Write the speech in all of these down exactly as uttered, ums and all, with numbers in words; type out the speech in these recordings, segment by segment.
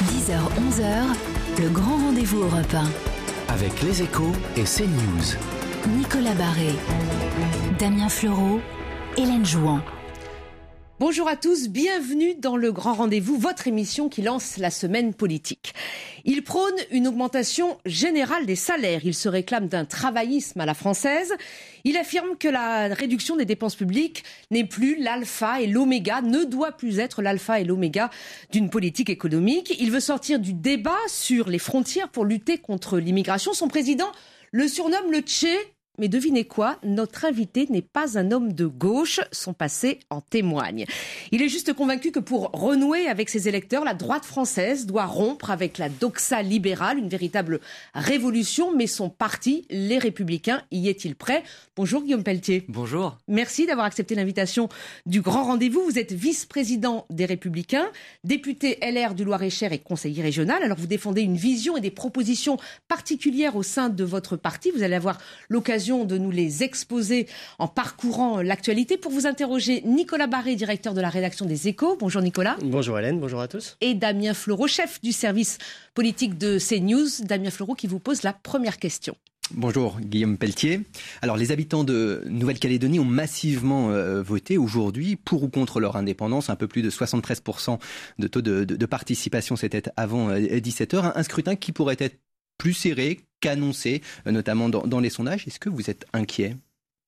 dix heures onze, le grand rendez-vous Europe un. Avec Les Échos et CNews. Nicolas Barré, Damien Fleureau, Hélène Jouan. Bonjour à tous, bienvenue dans le Grand Rendez-vous, votre émission qui lance la semaine politique. Il prône une augmentation générale des salaires. Il se réclame d'un travaillisme à la française. Il affirme que la réduction des dépenses publiques n'est plus l'alpha et l'oméga, ne doit plus être l'alpha et l'oméga d'une politique économique. Il veut sortir du débat sur les frontières pour lutter contre l'immigration. Son président le surnomme le Tché. Mais devinez quoi, notre invité n'est pas un homme de gauche, son passé en témoigne. Il est juste convaincu que pour renouer avec ses électeurs, la droite française doit rompre avec la doxa libérale, une véritable révolution, mais son parti, les Républicains, y est-il prêt ? Bonjour Guillaume Pelletier. Bonjour. Merci d'avoir accepté l'invitation du Grand Rendez-vous. Vous êtes vice-président des Républicains, député L R du Loir-et-Cher et conseiller régional. Alors vous défendez une vision et des propositions particulières au sein de votre parti. Vous allez avoir l'occasion de nous les exposer en parcourant l'actualité. Pour vous interroger, Nicolas Barré, directeur de la rédaction des Échos. Bonjour Nicolas. Bonjour Hélène, bonjour à tous. Et Damien Fleureau, chef du service politique de CNews. Damien Fleureau qui vous pose la première question. Bonjour Guillaume Pelletier. Alors les habitants de Nouvelle-Calédonie ont massivement euh, voté aujourd'hui pour ou contre leur indépendance. Un peu plus de soixante-treize pour cent de taux de, de, de participation, c'était avant euh, dix-sept heures. Un, un scrutin qui pourrait être plus serré qu'annoncé, notamment dans, dans les sondages. Est-ce que vous êtes inquiet ?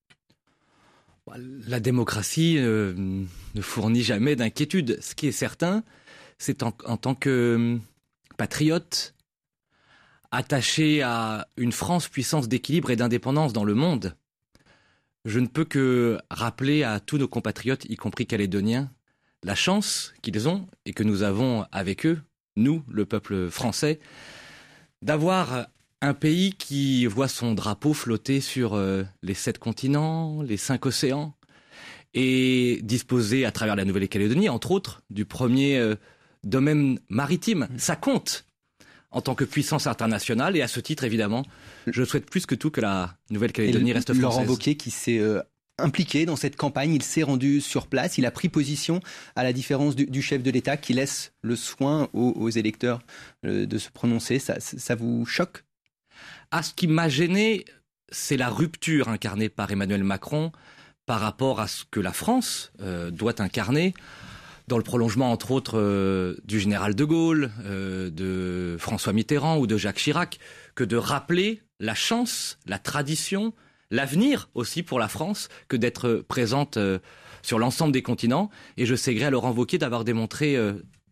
La démocratie euh, ne fournit jamais d'inquiétude. Ce qui est certain, c'est en, en tant que patriote, attaché à une France puissance d'équilibre et d'indépendance dans le monde, je ne peux que rappeler à tous nos compatriotes, y compris calédoniens, la chance qu'ils ont et que nous avons avec eux, nous, le peuple français, d'avoir un pays qui voit son drapeau flotter sur euh, les sept continents, les cinq océans, et disposer à travers la Nouvelle-Calédonie, entre autres, du premier euh, domaine maritime. Ça compte en tant que puissance internationale, et à ce titre, évidemment, je souhaite plus que tout que la Nouvelle-Calédonie reste française. Laurent Wauquiez qui s'est euh, impliqué dans cette campagne, il s'est rendu sur place, il a pris position à la différence du, du chef de l'État qui laisse le soin aux, aux électeurs euh, de se prononcer. Ça, ça vous choque ? Ah, ce qui m'a gêné, c'est la rupture incarnée par Emmanuel Macron par rapport à ce que la France euh, doit incarner, dans le prolongement, entre autres, euh, du général de Gaulle, euh, de François Mitterrand ou de Jacques Chirac, que de rappeler la chance, la tradition, l'avenir aussi pour la France, que d'être présente euh, sur l'ensemble des continents. Et je sais gré à Laurent Wauquiez d'avoir démontré euh,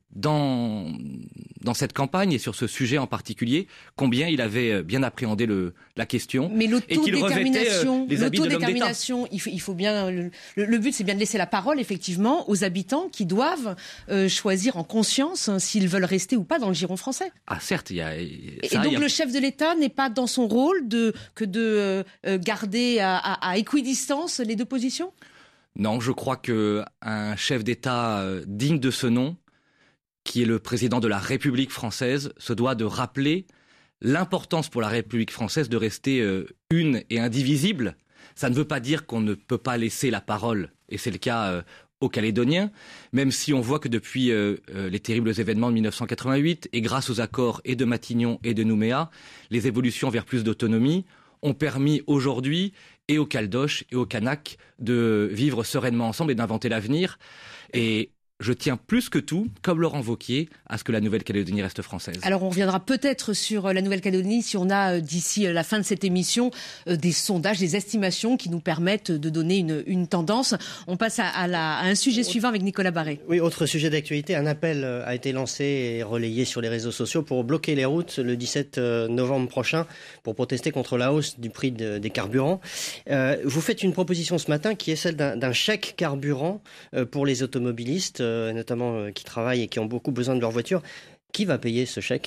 dans, dans cette campagne et sur ce sujet en particulier combien il avait bien appréhendé le, la question. Mais l'autodétermination, euh, les habits l'autodétermination il, faut, il faut bien... Le, le but, c'est bien de laisser la parole, effectivement, aux habitants qui doivent euh, choisir en conscience hein, s'ils veulent rester ou pas dans le giron français. Ah certes, il y a... Ça, et donc il y a... le chef de l'État n'est pas dans son rôle de, que de euh, garder à, à, à équidistance les deux positions ? Non, je crois qu'un chef d'État euh, digne de ce nom, qui est le président de la République française, se doit de rappeler l'importance pour la République française de rester euh, une et indivisible. Ça ne veut pas dire qu'on ne peut pas laisser la parole, et c'est le cas euh, aux Calédoniens, même si on voit que depuis euh, euh, les terribles événements de mille neuf cent quatre-vingt-huit, et grâce aux accords et de Matignon et de Nouméa, les évolutions vers plus d'autonomie ont permis aujourd'hui, et aux Caldoches et aux Kanaks, de vivre sereinement ensemble et d'inventer l'avenir. Et je tiens plus que tout, comme Laurent Wauquiez, à ce que la Nouvelle-Calédonie reste française. Alors on reviendra peut-être sur la Nouvelle-Calédonie si on a d'ici la fin de cette émission des sondages, des estimations qui nous permettent de donner une, une tendance. On passe à, à, la, à un sujet suivant avec Nicolas Barré. Oui, autre sujet d'actualité, un appel a été lancé et relayé sur les réseaux sociaux pour bloquer les routes le dix-sept novembre prochain pour protester contre la hausse du prix de, des carburants. Euh, vous faites une proposition ce matin qui est celle d'un, d'un chèque carburant pour les automobilistes, notamment qui travaillent et qui ont beaucoup besoin de leur voiture. Qui va payer ce chèque ?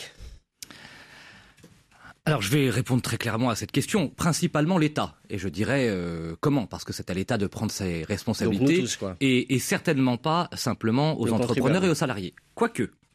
Alors je vais répondre très clairement à cette question. Principalement l'État. Et je dirais euh, comment ? Parce que c'est à l'État de prendre ses responsabilités. Donc nous tous, quoi. Et, et certainement pas simplement aux Le entrepreneurs et aux salariés. Quoique,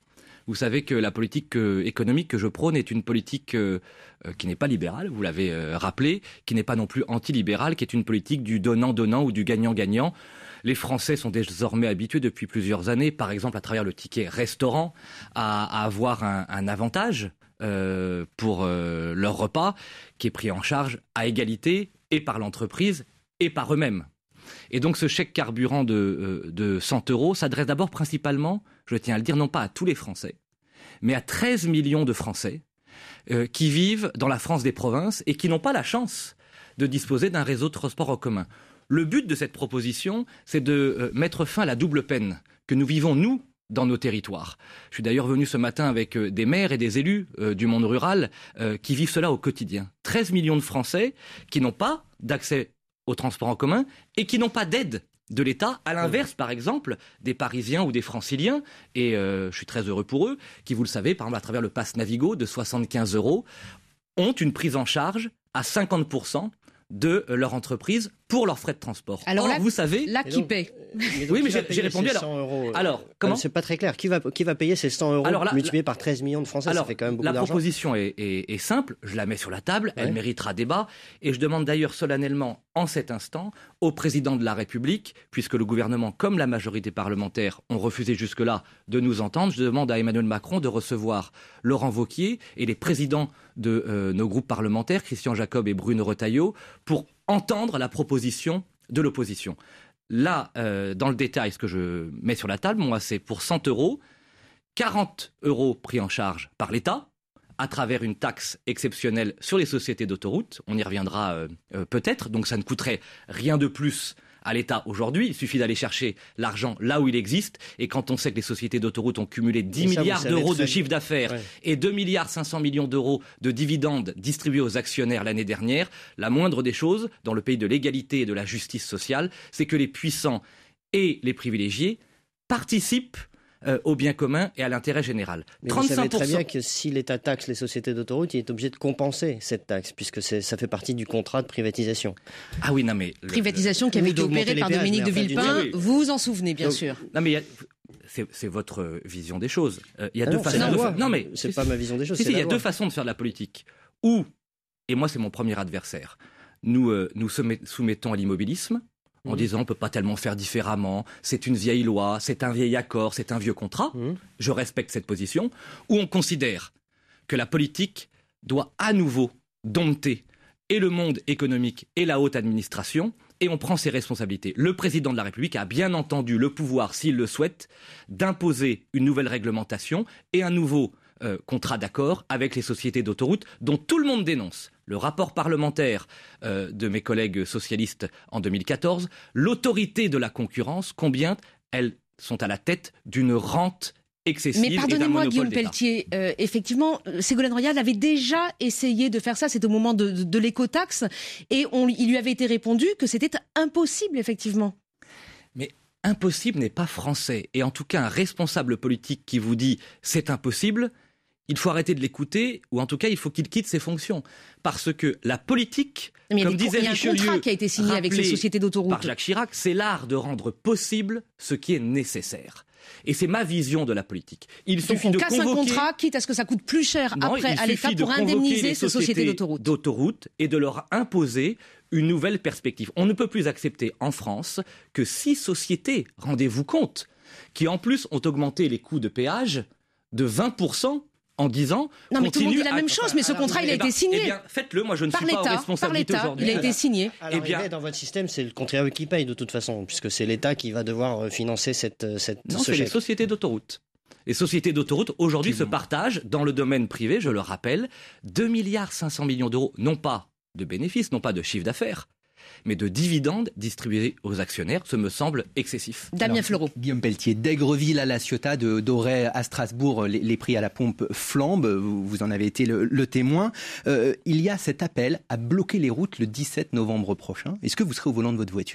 Vous savez que la politique euh, économique que je prône est une politique euh, euh, qui n'est pas libérale, vous l'avez euh, rappelé, qui n'est pas non plus antilibérale, qui est une politique du donnant-donnant ou du gagnant-gagnant. Les Français sont désormais habitués depuis plusieurs années, par exemple à travers le ticket restaurant, à, à avoir un, un avantage euh, pour euh, leur repas qui est pris en charge à égalité et par l'entreprise et par eux-mêmes. Et donc ce chèque carburant de, euh, de cent euros s'adresse d'abord principalement, je tiens à le dire, non pas à tous les Français, mais à treize millions de Français euh, qui vivent dans la France des provinces et qui n'ont pas la chance de disposer d'un réseau de transport en commun. Le but de cette proposition, c'est de euh, mettre fin à la double peine que nous vivons, nous, dans nos territoires. Je suis d'ailleurs venu ce matin avec euh, des maires et des élus euh, du monde rural euh, qui vivent cela au quotidien. treize millions de Français qui n'ont pas d'accès au transport en commun et qui n'ont pas d'aide de l'État, à l'inverse, par exemple, des Parisiens ou des Franciliens, et euh, je suis très heureux pour eux, qui, vous le savez, par exemple, à travers le pass Navigo de soixante-quinze euros, ont une prise en charge à cinquante pour cent de leur entreprise pour leurs frais de transport. Alors Or, là, vous savez... Là, qui donc, paie mais Oui, mais qui va j'ai- payer j'ai répondu ces alors. cent euros Alors, comment Euh, C'est pas très clair. Qui va, qui va payer ces cent euros Alors là, multipliés par treize millions de Français? Alors, Ça fait quand même beaucoup la d'argent. proposition est, est- est simple, je la mets sur la table, elle Ouais. méritera débat, et je demande d'ailleurs solennellement, en cet instant, au président de la République, puisque le gouvernement, comme la majorité parlementaire, ont refusé jusque-là de nous entendre, je demande à Emmanuel Macron de recevoir Laurent Wauquiez et les présidents de euh, nos groupes parlementaires, Christian Jacob et Bruno Retailleau, pour entendre la proposition de l'opposition. Là, euh, dans le détail, ce que je mets sur la table, moi, c'est pour cent euros, quarante euros pris en charge par l'État, à travers une taxe exceptionnelle sur les sociétés d'autoroutes. On y reviendra euh, euh, peut-être, donc ça ne coûterait rien de plus à l'État aujourd'hui. Il suffit d'aller chercher l'argent là où il existe. Et quand on sait que les sociétés d'autoroutes ont cumulé dix Et ça, vous milliards savez d'euros très de bien. chiffre d'affaires Ouais. et deux milliards cinq cents millions d'euros de dividendes distribués aux actionnaires l'année dernière, la moindre des choses, dans le pays de l'égalité et de la justice sociale, c'est que les puissants et les privilégiés participent euh, au bien commun et à l'intérêt général. Mais vous savez trente-cinq pour très cent bien que si l'État taxe les sociétés d'autoroutes, il est obligé de compenser cette taxe, puisque c'est- ça fait partie du contrat de privatisation. Ah oui, non mais... le- Privatisation qui Ou avait été d'augmenter opérée les par péages, Dominique de mais enfin, Villepin. oui, oui. Vous vous en souvenez, bien Donc, sûr. Non mais il y a- c'est, c'est votre vision des choses. Euh, il y a Ah deux non, c'est façons la de loi. faire. Non mais C'est si, pas si. ma vision des choses. Si, c'est si, il y la a loi. deux façons de faire de la politique. Ou, et moi c'est mon premier adversaire, nous euh, nous soumet- soumettons à l'immobilisme en Mhm. disant on peut pas tellement faire différemment, c'est une vieille loi, c'est un vieil accord, c'est un vieux contrat. Mhm. Je respecte cette position. Ou on considère que la politique doit à nouveau dompter et le monde économique et la haute administration, et on prend ses responsabilités. Le président de la République a bien entendu le pouvoir, s'il le souhaite, d'imposer une nouvelle réglementation et un nouveau euh, contrat d'accord avec les sociétés d'autoroutes dont tout le monde dénonce. Le rapport parlementaire euh, de mes collègues socialistes en deux mille quatorze, l'autorité de la concurrence, combien elles sont à la tête d'une rente excessive Mais et d'un pardonnez-moi, monopole Guillaume d'État. Pelletier, euh, effectivement, euh, Ségolène Royal avait déjà essayé de faire ça, c'était au moment de, de, de l'écotaxe, et on, il lui avait été répondu que c'était impossible, effectivement. Mais impossible n'est pas français. Et en tout cas, un responsable politique qui vous dit c'est impossible, il faut arrêter de l'écouter, ou en tout cas, il faut qu'il quitte ses fonctions. Parce que la politique, Mais il y a, comme des, disait il y a un Richelieu, contrat qui a été signé avec ces rappelé sociétés par d'autoroutes. Jacques Chirac, c'est l'art de rendre possible ce qui est nécessaire. Et c'est ma vision de la politique. Il Donc suffit on de casse convoquer... un contrat, quitte à ce que ça coûte plus cher Non, après il à l'État suffit de pour convoquer indemniser les ces sociétés d'autoroutes. d'autoroutes et de leur imposer une nouvelle perspective. On ne peut plus accepter en France que six sociétés, rendez-vous compte, qui en plus ont augmenté les coûts de péage de vingt pour cent en dix ans. Non, mais tout le monde dit la continuent à- même chose, mais ce alors, contrat, il a Eh été ben, signé. Eh bien, faites-le. Moi, je ne Par suis pas en l'État, par responsabilité l'État, aujourd'hui. il a été signé. À Eh bien- l'arrivée, dans votre système, c'est le contribuable qui paye de toute façon, puisque c'est l'État qui va devoir euh, financer cette, euh, cette, Non, ce c'est les chèque. sociétés d'autoroutes. Les sociétés d'autoroutes, aujourd'hui, Qui se vont- partagent dans le domaine privé, je le rappelle, deux milliards cinq cents millions d'euros, non pas de bénéfices, non pas de chiffre d'affaires, mais de dividendes distribués aux actionnaires. Ce me semble excessif. Damien Alors, Fleureau. Guillaume Pelletier, d'Aigreville à La Ciotat, de d'Auray à Strasbourg, les, les prix à la pompe flambent, vous, vous en avez été le, le témoin. Euh, il y a cet appel à bloquer les routes le dix-sept novembre prochain. Est-ce que vous serez au volant de votre voiture ?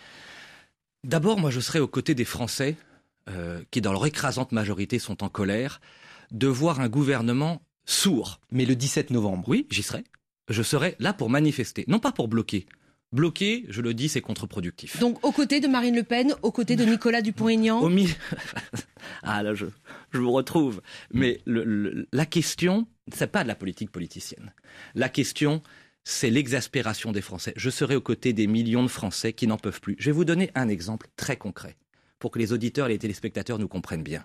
D'abord, moi, je serai aux côtés des Français, euh, qui dans leur écrasante majorité sont en colère, de voir un gouvernement sourd. Mais le dix-sept novembre. Oui, j'y serai. Je serai là pour manifester, non pas pour bloquer. Bloquer, je le dis, c'est contre-productif. Donc aux côtés de Marine Le Pen, aux côtés de Nicolas Dupont-Aignan. Au mi... Ah là, je, je vous retrouve. Mais le, le, la question, c'est pas de la politique politicienne. La question, c'est l'exaspération des Français. Je serai aux côtés des millions de Français qui n'en peuvent plus. Je vais vous donner un exemple très concret pour que les auditeurs et les téléspectateurs nous comprennent bien.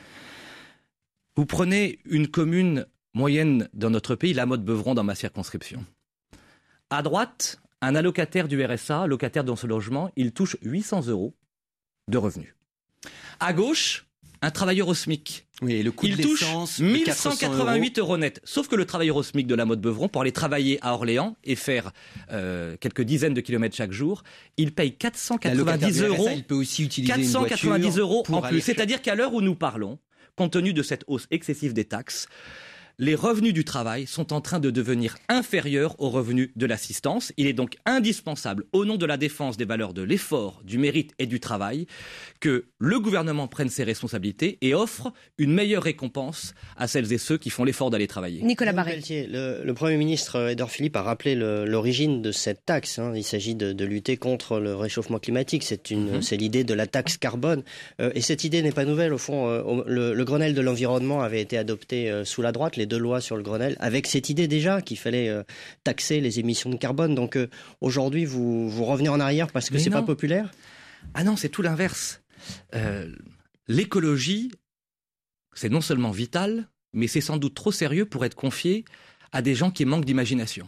Vous prenez une commune moyenne dans notre pays, la Motte-Beuvron dans ma circonscription. À droite, un allocataire du R S A, locataire dans ce logement, il touche huit cents euros de revenus. À gauche, un travailleur au SMIC. Oui, et le coût il de touche l'essence, mille cent quatre-vingt-huit euros net. Sauf que le travailleur au SMIC de la Motte-Beuvron, pour aller travailler à Orléans et faire euh, quelques dizaines de kilomètres chaque jour, il paye quatre cent quatre-vingt-dix euros. R S A, il peut aussi utiliser quatre cent quatre-vingt-dix euros en plus. Aller... C'est-à-dire qu'à l'heure où nous parlons, compte tenu de cette hausse excessive des taxes, les revenus du travail sont en train de devenir inférieurs aux revenus de l'assistance. Il est donc indispensable, au nom de la défense des valeurs de l'effort, du mérite et du travail, que le gouvernement prenne ses responsabilités et offre une meilleure récompense à celles et ceux qui font l'effort d'aller travailler. Nicolas Barré. Le, le Premier ministre Édouard Philippe a rappelé le, l'origine de cette taxe. Hein. Il s'agit de, de lutter contre le réchauffement climatique. C'est, une, mm-hmm. c'est l'idée de la taxe carbone. Euh, et cette idée n'est pas nouvelle. Au fond, euh, le, le Grenelle de l'environnement avait été adopté euh, sous la droite. Les deux lois sur le Grenelle, avec cette idée déjà qu'il fallait euh, taxer les émissions de carbone. Donc euh, aujourd'hui, vous, vous revenez en arrière parce que Mais c'est non. pas populaire ? Ah non, c'est tout l'inverse. Euh, l'écologie, c'est non seulement vital, mais c'est sans doute trop sérieux pour être confié à des gens qui manquent d'imagination.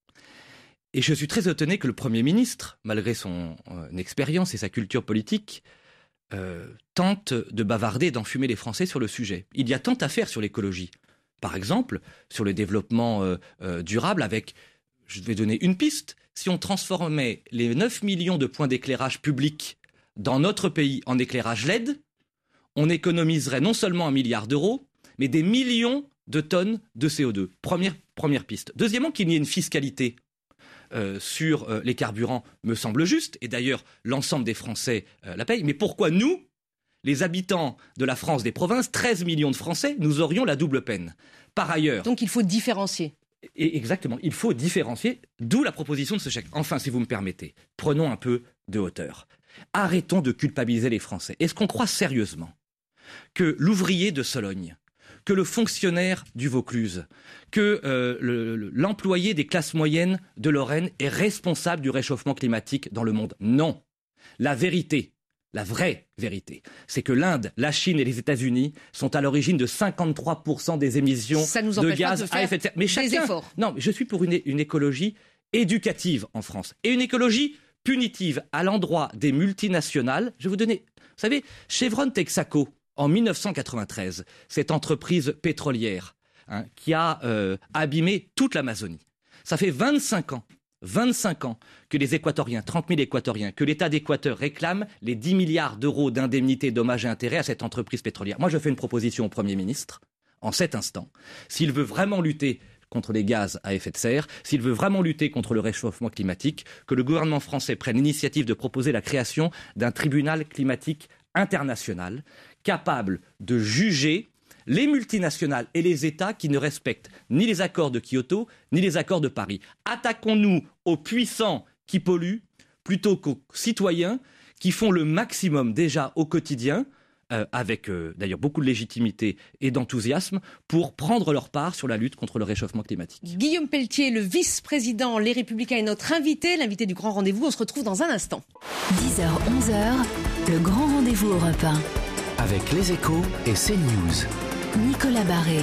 Et je suis très étonné que le Premier ministre, malgré son euh, expérience et sa culture politique, euh, tente de bavarder, d'enfumer les Français sur le sujet. Il y a tant à faire sur l'écologie. Par exemple, sur le développement euh, euh, durable avec, je vais donner une piste, si on transformait les neuf millions de points d'éclairage public dans notre pays en éclairage L E D, on économiserait non seulement un milliard d'euros, mais des millions de tonnes de C O deux. Première, première piste. Deuxièmement, qu'il y ait une fiscalité euh, sur euh, les carburants me semble juste, et d'ailleurs l'ensemble des Français euh, la payent. Mais pourquoi nous, les habitants de la France des provinces, treize millions de Français, nous aurions la double peine. Par ailleurs... Donc il faut différencier. Et exactement, il faut différencier, d'où la proposition de ce chèque. Enfin, si vous me permettez, prenons un peu de hauteur. Arrêtons de culpabiliser les Français. Est-ce qu'on croit sérieusement que l'ouvrier de Sologne, que le fonctionnaire du Vaucluse, que euh, le, le, l'employé des classes moyennes de Lorraine est responsable du réchauffement climatique dans le monde ? Non. La vérité, la vraie vérité, c'est que l'Inde, la Chine et les États-Unis sont à l'origine de cinquante-trois pour cent des émissions de gaz à effet de serre. Mais chacun, efforts. Non, mais je suis pour une, une écologie éducative en France et une écologie punitive à l'endroit des multinationales. Je vais vous donner, vous savez, Chevron Texaco en dix-neuf cent quatre-vingt-treize, cette entreprise pétrolière hein, qui a euh, abîmé toute l'Amazonie. Ça fait vingt-cinq ans. vingt-cinq ans que les Équatoriens, trente mille Équatoriens, que l'État d'Équateur réclame les dix milliards d'euros d'indemnités, dommages et intérêts à cette entreprise pétrolière. Moi, je fais une proposition au Premier ministre, en cet instant. S'il veut vraiment lutter contre les gaz à effet de serre, s'il veut vraiment lutter contre le réchauffement climatique, que le gouvernement français prenne l'initiative de proposer la création d'un tribunal climatique international capable de juger les multinationales et les États qui ne respectent ni les accords de Kyoto, ni les accords de Paris. Attaquons-nous aux puissants qui polluent plutôt qu'aux citoyens qui font le maximum déjà au quotidien, euh, avec euh, d'ailleurs beaucoup de légitimité et d'enthousiasme, pour prendre leur part sur la lutte contre le réchauffement climatique. Guillaume Pelletier, le vice-président Les Républicains, est notre invité, l'invité du Grand Rendez-vous. On se retrouve dans un instant. dix heures, onze heures, le Grand Rendez-vous Europe un. Avec les Échos et CNews. Nicolas Barré,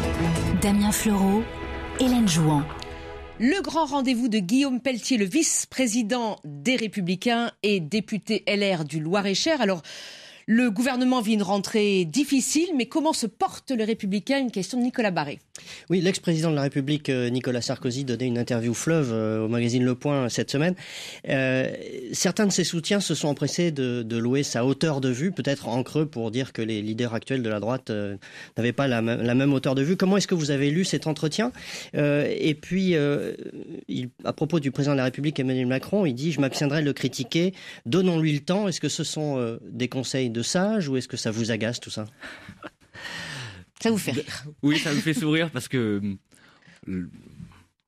Damien Fleureau, Hélène Jouan. Le grand rendez-vous de Guillaume Pelletier, le vice-président des Républicains et député L R du Loir-et-Cher. Alors, le gouvernement vit une rentrée difficile, mais comment se portent les Républicains ? Une question de Nicolas Barré. Oui, l'ex-président de la République, Nicolas Sarkozy, donnait une interview fleuve au magazine Le Point cette semaine. Euh, certains de ses soutiens se sont empressés de, de louer sa hauteur de vue, peut-être en creux pour dire que les leaders actuels de la droite euh, n'avaient pas la, la même hauteur de vue. Comment est-ce que vous avez lu cet entretien ? euh, Et puis, euh, il, à propos du président de la République, Emmanuel Macron, il dit « Je m'abstiendrai de le critiquer, donnons-lui le temps ». Est-ce que ce sont euh, des conseils de sage ou est-ce que ça vous agace tout ça ? Ça vous fait rire ? Oui, ça me fait sourire parce que euh,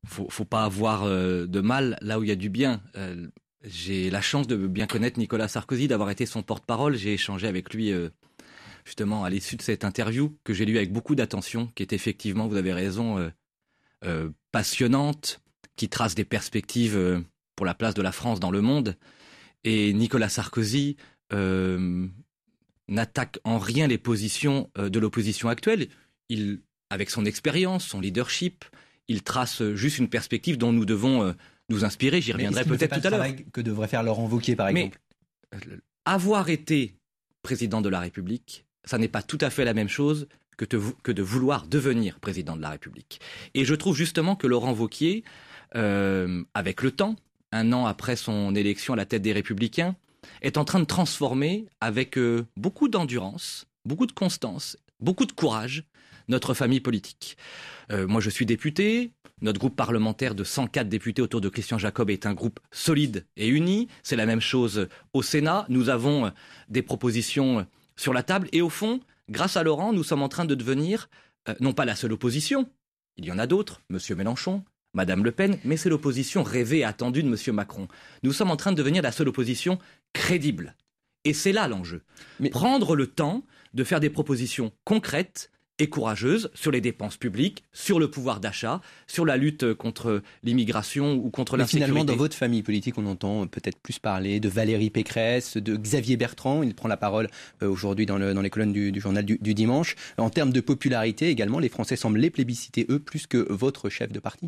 faut, faut pas avoir euh, de mal là où il y a du bien. Euh, j'ai la chance de bien connaître Nicolas Sarkozy, d'avoir été son porte-parole. J'ai échangé avec lui euh, justement à l'issue de cette interview que j'ai lue avec beaucoup d'attention, qui est effectivement, vous avez raison, euh, euh, passionnante, qui trace des perspectives euh, pour la place de la France dans le monde. Et Nicolas Sarkozy euh, n'attaque en rien les positions euh, de l'opposition actuelle. Il, avec son expérience, son leadership, il trace juste une perspective dont nous devons euh, nous inspirer. J'y reviendrai peut-être tout à l'heure. Que devrait faire Laurent Wauquiez, par exemple. Mais euh, avoir été président de la République, ça n'est pas tout à fait la même chose que de, que de vouloir devenir président de la République. Et je trouve justement que Laurent Wauquiez, euh, avec le temps, un an après son élection à la tête des Républicains, est en train de transformer avec euh, beaucoup d'endurance, beaucoup de constance, beaucoup de courage, notre famille politique. Euh, moi, je suis député. Notre groupe parlementaire de cent quatre députés autour de Christian Jacob est un groupe solide et uni. C'est la même chose au Sénat. Nous avons des propositions sur la table. Et au fond, grâce à Laurent, nous sommes en train de devenir, euh, non pas la seule opposition, il y en a d'autres, Monsieur Mélenchon, Madame Le Pen, mais c'est l'opposition rêvée et attendue de Monsieur Macron. Nous sommes en train de devenir la seule opposition crédible. Et c'est là l'enjeu. Mais... Prendre le temps de faire des propositions concrètes et courageuse sur les dépenses publiques, sur le pouvoir d'achat, sur la lutte contre l'immigration ou contre Mais l'insécurité. Finalement, dans votre famille politique, on entend peut-être plus parler de Valérie Pécresse, de Xavier Bertrand. Il prend la parole aujourd'hui dans, le, dans les colonnes du, du journal du, du dimanche. En termes de popularité également, les Français semblent les plébisciter, eux, plus que votre chef de parti.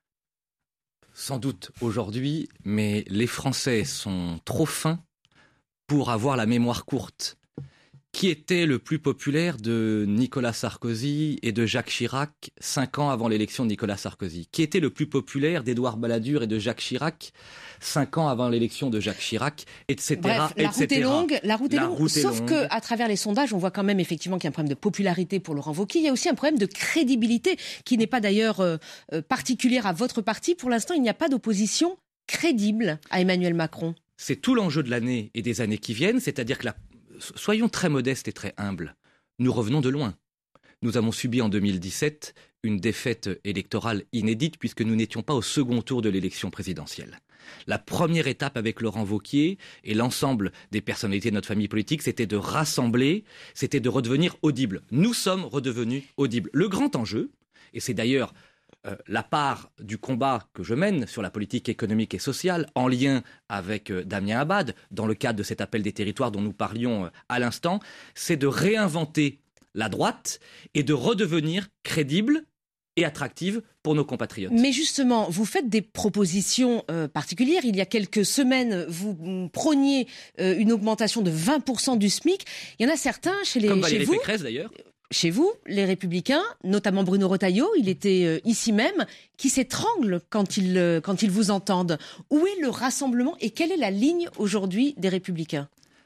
Sans doute aujourd'hui, mais les Français sont trop fins pour avoir la mémoire courte. Qui était le plus populaire de Nicolas Sarkozy et de Jacques Chirac cinq ans avant l'élection de Nicolas Sarkozy? Qui était le plus populaire d'Édouard Balladur et de Jacques Chirac cinq ans avant l'élection de Jacques Chirac, et cetera. Bref, la et route est longue, la route est La longue, route est sauf longue. qu'à travers les sondages, on voit quand même effectivement qu'il y a un problème de popularité pour Laurent Wauquiez. Il y a aussi un problème de crédibilité qui n'est pas d'ailleurs euh, euh, particulière à votre parti. Pour l'instant, il n'y a pas d'opposition crédible à Emmanuel Macron. C'est tout l'enjeu de l'année et des années qui viennent, c'est-à-dire que la soyons très modestes et très humbles. Nous revenons de loin. Nous avons subi en deux mille dix-sept une défaite électorale inédite puisque nous n'étions pas au second tour de l'élection présidentielle. La première étape avec Laurent Wauquiez et l'ensemble des personnalités de notre famille politique, c'était de rassembler, c'était de redevenir audibles. Nous sommes redevenus audibles. Le grand enjeu, et c'est d'ailleurs Euh, la part du combat que je mène sur la politique économique et sociale, en lien avec euh, Damien Abad, dans le cadre de cet appel des territoires dont nous parlions euh, à l'instant, c'est de réinventer la droite et de redevenir crédible et attractive pour nos compatriotes. Mais justement, vous faites des propositions euh, particulières. Il y a quelques semaines, vous prôniez euh, une augmentation de vingt pour cent du SMIC. Il y en a certains chez les Comme chez Valérie vous. Pécresse d'ailleurs. Chez vous, les Républicains, notamment Bruno Retailleau, il était euh, ici même, qui s'étrangle quand ils euh, quand ils vous entendent. Où est le rassemblement et quelle est la ligne aujourd'hui des Républicains?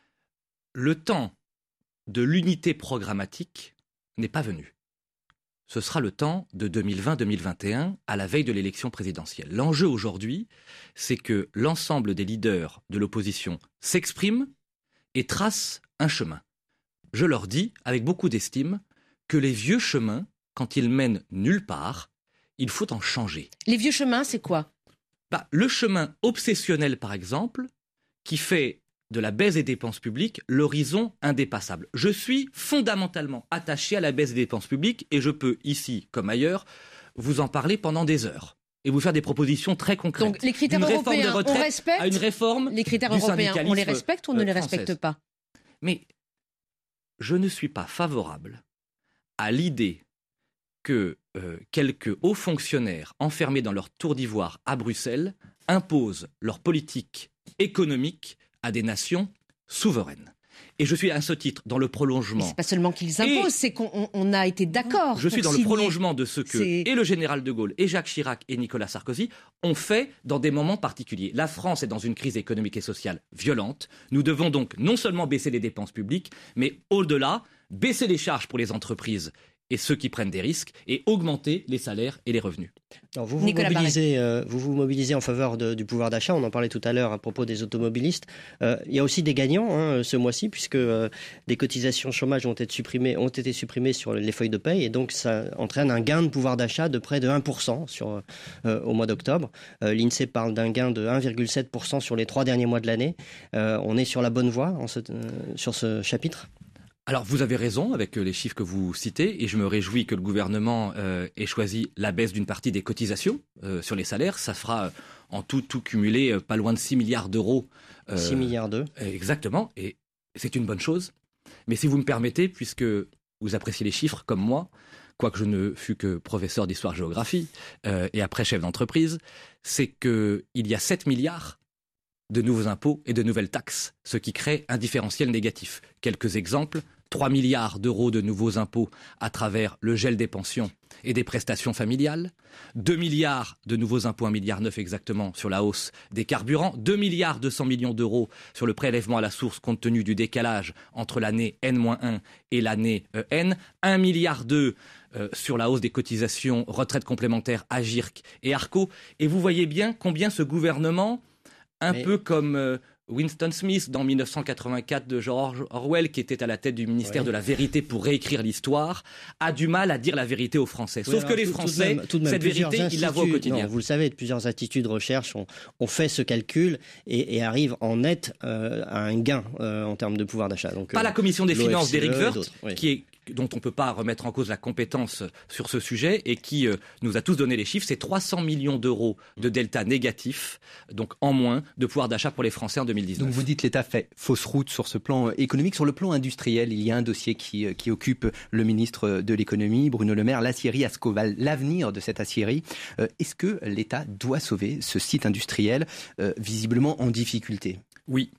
Le temps de l'unité programmatique n'est pas venu. Ce sera le temps de deux mille vingt deux mille vingt et un, à la veille de l'élection présidentielle. L'enjeu aujourd'hui, c'est que l'ensemble des leaders de l'opposition s'expriment et tracent un chemin. Je leur dis, avec beaucoup d'estime, que les vieux chemins, quand ils mènent nulle part, il faut en changer. Les vieux chemins, c'est quoi? Bah, le chemin obsessionnel, par exemple, qui fait de la baisse des dépenses publiques l'horizon indépassable. Je suis fondamentalement attaché à la baisse des dépenses publiques et je peux, ici comme ailleurs, vous en parler pendant des heures et vous faire des propositions très concrètes. Donc les critères D'une réforme européens, de retraite on respecte à une réforme les critères du européens, on les syndicalisme, respecte ou on ne euh, les française. respecte pas? Mais je ne suis pas favorable à l'idée que euh, quelques hauts fonctionnaires enfermés dans leur tour d'ivoire à Bruxelles imposent leur politique économique à des nations souveraines. Et je suis à ce titre dans le prolongement. Mais c'est pas seulement qu'ils imposent, Et c'est qu'on on a été d'accord. Je suis pour dans signer. le prolongement de ce que C'est... et le général de Gaulle, et Jacques Chirac, et Nicolas Sarkozy ont fait dans des moments particuliers. La France est dans une crise économique et sociale violente. Nous devons donc non seulement baisser les dépenses publiques, mais au-delà, baisser les charges pour les entreprises et ceux qui prennent des risques et augmenter les salaires et les revenus. Alors vous, vous, mobilisez, euh, vous vous mobilisez en faveur de, du pouvoir d'achat, on en parlait tout à l'heure à propos des automobilistes. Euh, il y a aussi des gagnants hein, ce mois-ci puisque euh, des cotisations chômage ont été supprimées, ont été supprimées sur les feuilles de paye et donc ça entraîne un gain de pouvoir d'achat de près de un pour cent sur, euh, au mois d'octobre. Euh, L'INSEE parle d'un gain de un virgule sept pour cent sur les trois derniers mois de l'année. Euh, on est sur la bonne voie en ce, euh, sur ce chapitre ? Alors vous avez raison avec les chiffres que vous citez et je me réjouis que le gouvernement euh, ait choisi la baisse d'une partie des cotisations euh, sur les salaires. Ça fera euh, en tout, tout cumulé euh, pas loin de six milliards d'euros. Euh, six milliards d'euros. Exactement, et c'est une bonne chose. Mais si vous me permettez, puisque vous appréciez les chiffres comme moi, quoique je ne fus que professeur d'histoire-géographie euh, et après chef d'entreprise, c'est qu'il y a sept milliards de nouveaux impôts et de nouvelles taxes, ce qui crée un différentiel négatif. Quelques exemples, trois milliards d'euros de nouveaux impôts à travers le gel des pensions et des prestations familiales, deux milliards de nouveaux impôts, un virgule neuf milliard exactement, sur la hausse des carburants, deux milliards deux cents millions d'euros sur le prélèvement à la source compte tenu du décalage entre l'année N un et l'année N, un virgule deux milliard euh, sur la hausse des cotisations retraite complémentaire Agirc et Arco. Et vous voyez bien combien ce gouvernement, un Mais... peu comme euh, Winston Smith dans mille neuf cent quatre-vingt-quatre de George Orwell, qui était à la tête du ministère ouais. de la vérité pour réécrire l'histoire, a du mal à dire la vérité aux Français. Sauf oui, que les tout, Français, tout de même, tout de même, cette vérité, ils la voient au quotidien. Non, vous le savez, plusieurs instituts de recherche ont, ont fait ce calcul et, et arrivent en net euh, à un gain euh, en termes de pouvoir d'achat. Donc, Pas euh, la commission des finances d'Éric Woerth, oui. qui est dont on ne peut pas remettre en cause la compétence sur ce sujet et qui euh, nous a tous donné les chiffres, c'est trois cents millions d'euros de delta négatif, donc en moins, de pouvoir d'achat pour les Français en deux mille dix-neuf. Donc vous dites l'État fait fausse route sur ce plan économique. Sur le plan industriel, il y a un dossier qui, qui occupe le ministre de l'économie, Bruno Le Maire, l'acierie Ascoval, l'avenir de cette acierie. Euh, est-ce que l'État doit sauver ce site industriel euh, visiblement en difficulté ? Oui.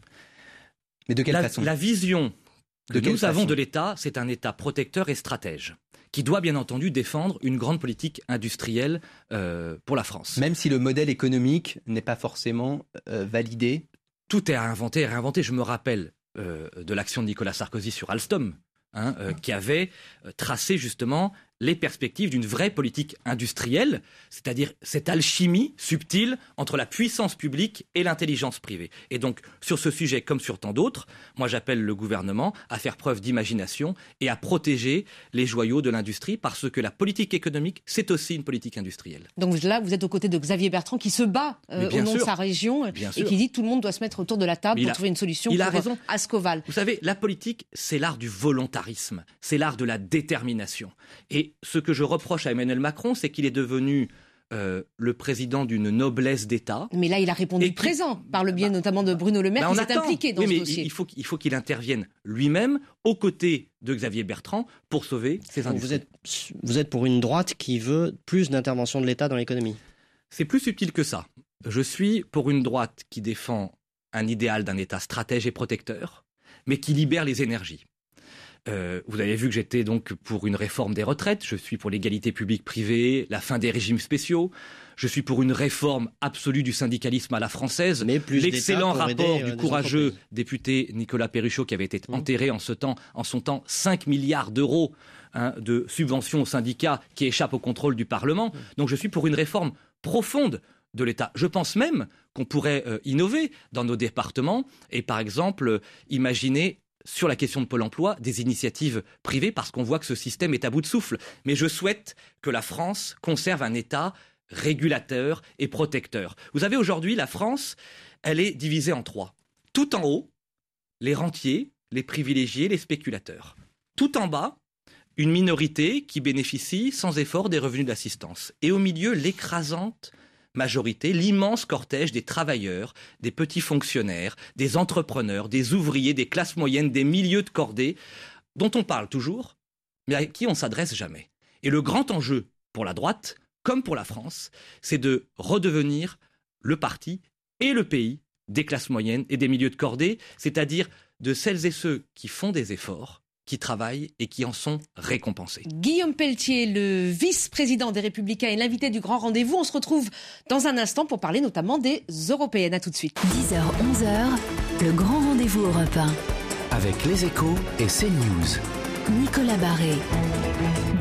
Mais de quelle la, façon ? La vision que de nous avons façon de l'État, c'est un État protecteur et stratège, qui doit bien entendu défendre une grande politique industrielle euh, pour la France. Même si le modèle économique n'est pas forcément euh, validé ? Tout est à inventer et réinventer. Je me rappelle euh, de l'action de Nicolas Sarkozy sur Alstom, hein, euh, qui avait euh, tracé justement les perspectives d'une vraie politique industrielle, c'est-à-dire cette alchimie subtile entre la puissance publique et l'intelligence privée. Et donc, sur ce sujet comme sur tant d'autres, moi j'appelle le gouvernement à faire preuve d'imagination et à protéger les joyaux de l'industrie, parce que la politique économique, c'est aussi une politique industrielle. Donc là, vous êtes aux côtés de Xavier Bertrand, qui se bat euh, au nom sûr. de sa région bien et sûr. qui dit que tout le monde doit se mettre autour de la table Mais pour a, trouver une solution il pour a raison. Ascoval. Vous savez, la politique, c'est l'art du volontarisme, c'est l'art de la détermination. Et ce que je reproche à Emmanuel Macron, c'est qu'il est devenu euh, le président d'une noblesse d'État. Mais là, il a répondu qui, présent, par le biais bah, notamment de Bruno Le Maire, bah, qui s'est impliqué dans oui, ce mais dossier. Il faut, il faut qu'il intervienne lui-même, aux côtés de Xavier Bertrand, pour sauver ses industries. Vous êtes, vous êtes pour une droite qui veut plus d'intervention de l'État dans l'économie ? C'est plus subtil que ça. Je suis pour une droite qui défend un idéal d'un État stratège et protecteur, mais qui libère les énergies. Euh, vous avez vu que j'étais donc pour une réforme des retraites, je suis pour l'égalité publique-privée, la fin des régimes spéciaux, je suis pour une réforme absolue du syndicalisme à la française, mais plus l'excellent rapport aider, du euh, courageux député Nicolas Perruchot qui avait été mmh. enterré en, ce temps, en son temps cinq milliards d'euros hein, de subventions aux syndicats qui échappent au contrôle du Parlement. Mmh. Donc je suis pour une réforme profonde de l'État. Je pense même qu'on pourrait euh, innover dans nos départements et par exemple euh, imaginer sur la question de Pôle emploi, des initiatives privées, parce qu'on voit que ce système est à bout de souffle. Mais je souhaite que la France conserve un État régulateur et protecteur. Vous savez, aujourd'hui, la France, elle est divisée en trois. Tout en haut, les rentiers, les privilégiés, les spéculateurs. Tout en bas, une minorité qui bénéficie sans effort des revenus d'assistance. Et au milieu, l'écrasante majorité, l'immense cortège des travailleurs, des petits fonctionnaires, des entrepreneurs, des ouvriers, des classes moyennes, des milieux de cordée, dont on parle toujours, mais à qui on ne s'adresse jamais. Et le grand enjeu pour la droite, comme pour la France, c'est de redevenir le parti et le pays des classes moyennes et des milieux de cordée, c'est-à-dire de celles et ceux qui font des efforts, qui travaillent et qui en sont récompensés. Guillaume Pelletier, le vice-président des Républicains et l'invité du Grand Rendez-vous. On se retrouve dans un instant pour parler notamment des Européennes. À tout de suite. dix heures, onze heures, le Grand Rendez-vous Europe un. Avec Les Échos et CNews. Nicolas Barré.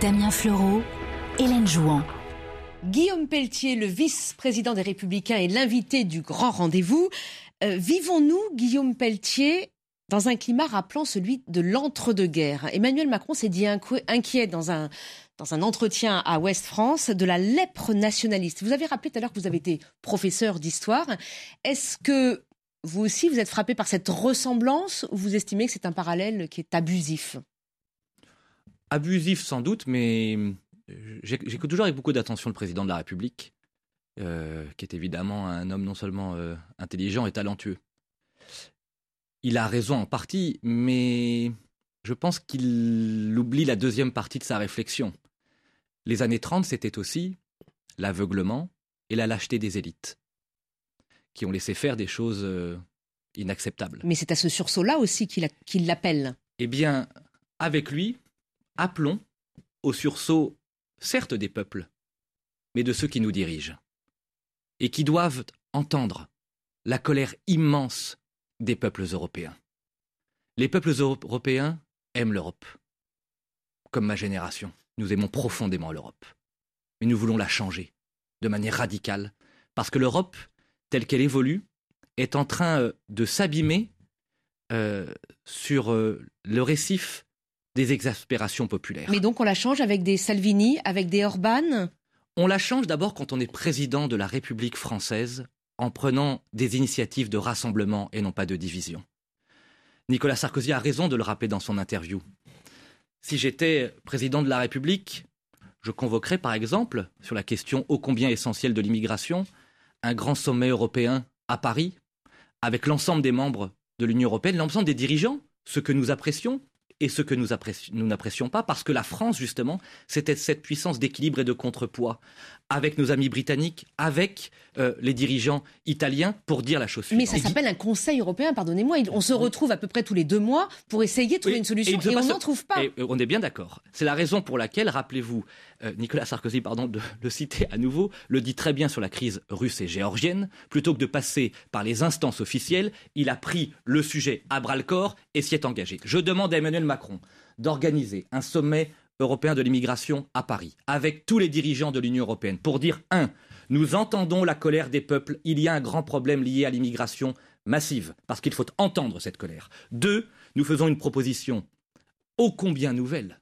Damien Fleureau, Hélène Jouan. Guillaume Pelletier, le vice-président des Républicains, est l'invité du grand rendez-vous. Euh, vivons-nous, Guillaume Pelletier, dans un climat rappelant celui de l'entre-deux-guerres? Emmanuel Macron s'est dit inquiet dans un, dans un entretien à Ouest France de la lèpre nationaliste. Vous avez rappelé tout à l'heure que vous avez été professeur d'histoire. Est-ce que vous aussi, vous êtes frappé par cette ressemblance ou vous estimez que c'est un parallèle qui est abusif? Abusif sans doute, mais j'écoute toujours avec beaucoup d'attention le président de la République, euh, qui est évidemment un homme non seulement euh, intelligent et talentueux. Il a raison en partie, mais je pense qu'il oublie la deuxième partie de sa réflexion. Les années trente, c'était aussi l'aveuglement et la lâcheté des élites, qui ont laissé faire des choses euh, inacceptables. Mais c'est à ce sursaut-là aussi qu'il, a, qu'il l'appelle. Eh bien, avec lui, appelons au sursaut, certes des peuples, mais de ceux qui nous dirigent, et qui doivent entendre la colère immense des peuples européens. Les peuples européens aiment l'Europe, comme ma génération. Nous aimons profondément l'Europe, mais nous voulons la changer de manière radicale, parce que l'Europe, telle qu'elle évolue, est en train de s'abîmer euh, sur euh, le récif des exaspérations populaires. Mais donc on la change avec des Salvini, avec des Orban? On la change d'abord quand on est président de la République française, en prenant des initiatives de rassemblement et non pas de division. Nicolas Sarkozy a raison de le rappeler dans son interview. Si j'étais président de la République, je convoquerais par exemple, sur la question ô combien essentielle de l'immigration, un grand sommet européen à Paris, avec l'ensemble des membres de l'Union européenne, l'ensemble des dirigeants, ceux que nous apprécions et ceux que nous, apprécions, nous n'apprécions pas, parce que la France, justement, c'était cette puissance d'équilibre et de contrepoids, avec nos amis britanniques, avec euh, les dirigeants italiens, pour dire la chose suivante. Mais ça s'appelle un Conseil européen, pardonnez-moi. On se retrouve à peu près tous les deux mois pour essayer de trouver oui, une solution, et, et on n'en trouve pas. Et on est bien d'accord. C'est la raison pour laquelle, rappelez-vous, euh, Nicolas Sarkozy, pardon de le citer à nouveau, le dit très bien sur la crise russe et géorgienne. Plutôt que de passer par les instances officielles, il a pris le sujet à bras-le-corps et s'y est engagé. Je demande à Emmanuel Macron d'organiser un sommet européen de l'immigration à Paris, avec tous les dirigeants de l'Union européenne, pour dire, un, nous entendons la colère des peuples, il y a un grand problème lié à l'immigration massive, parce qu'il faut entendre cette colère. Deux, nous faisons une proposition ô combien nouvelle.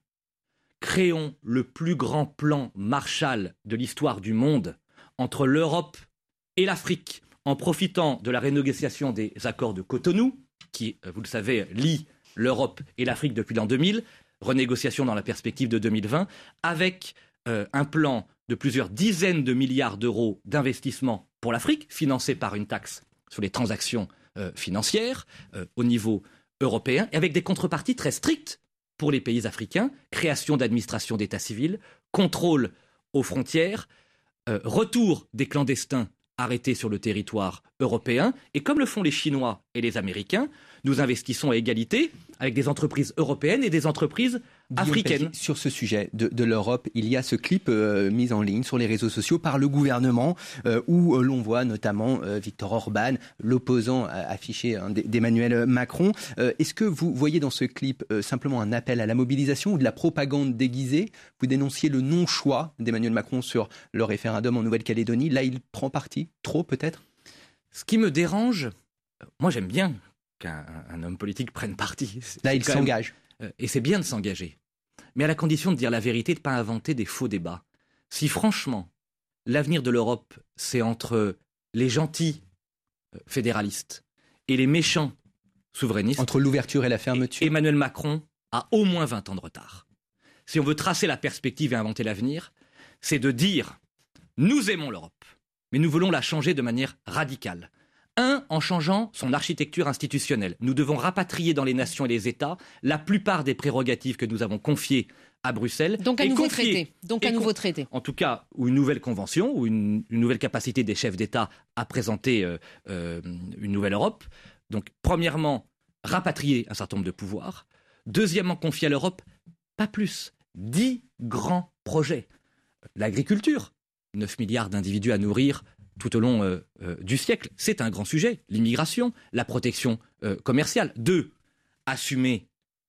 Créons le plus grand plan Marshall de l'histoire du monde entre l'Europe et l'Afrique, en profitant de la renégociation des accords de Cotonou, qui, vous le savez, lie l'Europe et l'Afrique depuis l'an deux mille, renégociation dans la perspective de deux mille vingt, avec euh, un plan de plusieurs dizaines de milliards d'euros d'investissement pour l'Afrique, financé par une taxe sur les transactions euh, financières euh, au niveau européen, et avec des contreparties très strictes pour les pays africains, création d'administrations d'état civil, contrôle aux frontières, euh, retour des clandestins arrêtés sur le territoire européen, et comme le font les Chinois et les Américains, nous investissons à égalité avec des entreprises européennes et des entreprises africaines. Pelletier, sur ce sujet de, de l'Europe, il y a ce clip euh, mis en ligne sur les réseaux sociaux par le gouvernement euh, où euh, l'on voit notamment euh, Viktor Orban, l'opposant affiché hein, d'Emmanuel Macron. Euh, est-ce que vous voyez dans ce clip euh, simplement un appel à la mobilisation ou de la propagande déguisée? Vous dénonciez le non-choix d'Emmanuel Macron sur le référendum en Nouvelle-Calédonie. Là, il prend parti, trop peut-être? Ce qui me dérange, moi j'aime bien qu'un un homme politique prenne parti. C'est, Là, il s'engage. Même, euh, et c'est bien de s'engager. Mais à la condition de dire la vérité, de ne pas inventer des faux débats. Si franchement, l'avenir de l'Europe, c'est entre les gentils euh, fédéralistes et les méchants souverainistes... Entre l'ouverture et la fermeture. Emmanuel Macron a au moins vingt ans de retard. Si on veut tracer la perspective et inventer l'avenir, c'est de dire « Nous aimons l'Europe, mais nous voulons la changer de manière radicale ». Un, en changeant son architecture institutionnelle. Nous devons rapatrier dans les nations et les États la plupart des prérogatives que nous avons confiées à Bruxelles. Donc un nouveau traité. Donc un nouveau traité. En tout cas, ou une nouvelle convention, ou une, une nouvelle capacité des chefs d'État à présenter euh, euh, une nouvelle Europe. Donc, premièrement, rapatrier un certain nombre de pouvoirs. Deuxièmement, confier à l'Europe, pas plus, dix grands projets. L'agriculture, neuf milliards d'individus à nourrir tout au long euh, euh, du siècle. C'est un grand sujet. L'immigration, la protection euh, commerciale. Deux, assumer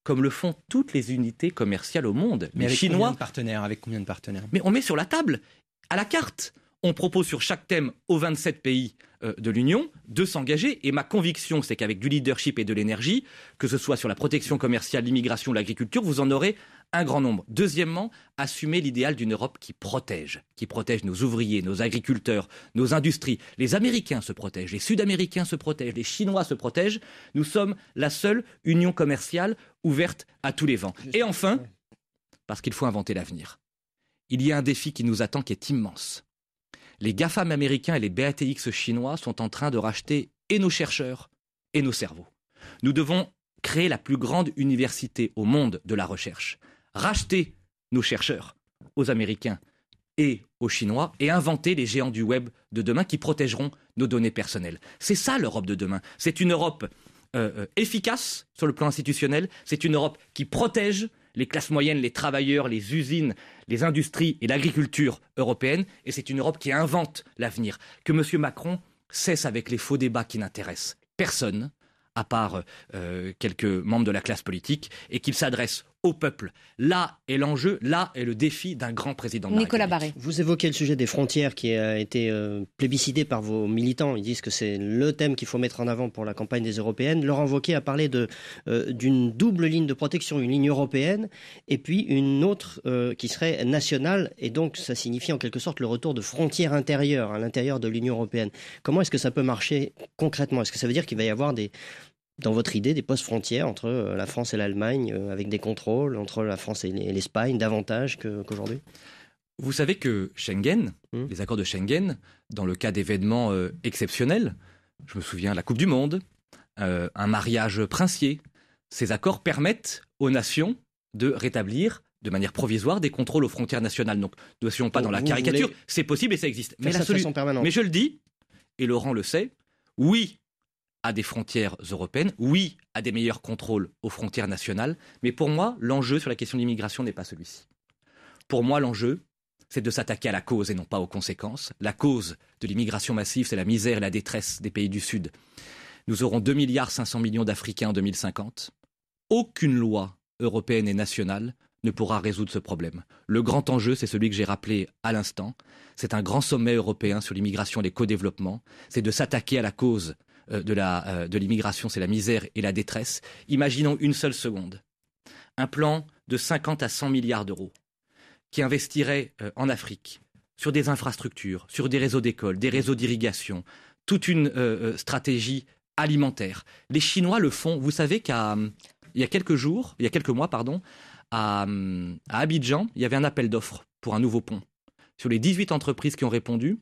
comme le font toutes les unités commerciales au monde. Mais les avec Chinois, combien de partenaires, avec combien de partenaires mais on met sur la table, à la carte, on propose sur chaque thème aux vingt-sept pays euh, de l'Union de s'engager. Et ma conviction, c'est qu'avec du leadership et de l'énergie, que ce soit sur la protection commerciale, l'immigration, l'agriculture, vous en aurez un grand nombre. Deuxièmement, assumer l'idéal d'une Europe qui protège, qui protège nos ouvriers, nos agriculteurs, nos industries. Les Américains se protègent, les Sud-Américains se protègent, les Chinois se protègent. Nous sommes la seule union commerciale ouverte à tous les vents. Et enfin, parce qu'il faut inventer l'avenir, il y a un défi qui nous attend qui est immense. Les GAFAM américains et les B A T X chinois sont en train de racheter et nos chercheurs et nos cerveaux. Nous devons créer la plus grande université au monde de la recherche, racheter nos chercheurs aux Américains et aux Chinois et inventer les géants du web de demain qui protégeront nos données personnelles. C'est ça l'Europe de demain. C'est une Europe euh, efficace sur le plan institutionnel, c'est une Europe qui protège les classes moyennes, les travailleurs, les usines, les industries et l'agriculture européenne. Et c'est une Europe qui invente l'avenir. Que M. Macron cesse avec les faux débats qui n'intéressent personne, à part euh, quelques membres de la classe politique, et qu'il s'adresse au peuple. Là est l'enjeu, là est le défi d'un grand président de la Nicolas République. Barré. Vous évoquez le sujet des frontières qui a été euh, plébiscité par vos militants. Ils disent que c'est le thème qu'il faut mettre en avant pour la campagne des européennes. Laurent Wauquiez a parlé de, euh, d'une double ligne de protection, une ligne européenne et puis une autre euh, qui serait nationale. Et donc ça signifie en quelque sorte le retour de frontières intérieures à l'intérieur de l'Union européenne. Comment est-ce que ça peut marcher concrètement ? Est-ce que ça veut dire qu'il va y avoir des... dans votre idée, des postes frontières entre la France et l'Allemagne, avec des contrôles, entre la France et l'Espagne, davantage que, qu'aujourd'hui ? Vous savez que Schengen, Hum. les accords de Schengen, dans le cas d'événements euh, exceptionnels, je me souviens la Coupe du Monde, euh, un mariage princier, ces accords permettent aux nations de rétablir de manière provisoire des contrôles aux frontières nationales. Donc ne soyons pas Donc, dans la vous caricature, voulez c'est possible et ça existe. Mais, Faire ça la de solu- façon permanente. Mais je le dis, et Laurent le sait, oui à des frontières européennes, oui à des meilleurs contrôles aux frontières nationales, mais pour moi, l'enjeu sur la question de l'immigration n'est pas celui-ci. Pour moi, l'enjeu, c'est de s'attaquer à la cause et non pas aux conséquences. La cause de l'immigration massive, c'est la misère et la détresse des pays du Sud. Nous aurons deux milliards cinq cents millions d'Africains en deux mille cinquante. Aucune loi européenne et nationale ne pourra résoudre ce problème. Le grand enjeu, c'est celui que j'ai rappelé à l'instant. C'est un grand sommet européen sur l'immigration et les co-développements. C'est de s'attaquer à la cause de, la, euh, de l'immigration, c'est la misère et la détresse. Imaginons une seule seconde. Un plan de cinquante à cent milliards d'euros qui investirait euh, en Afrique sur des infrastructures, sur des réseaux d'écoles, des réseaux d'irrigation, toute une euh, stratégie alimentaire. Les Chinois le font. Vous savez qu'à il y a quelques jours, il y a quelques mois, pardon, à, à Abidjan, il y avait un appel d'offres pour un nouveau pont. Sur les dix-huit entreprises qui ont répondu,